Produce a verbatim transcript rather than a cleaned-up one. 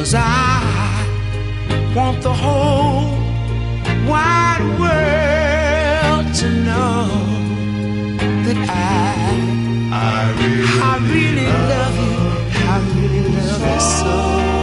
'cause I want the whole wide world to know that I, I really, I really love you, I really love you so.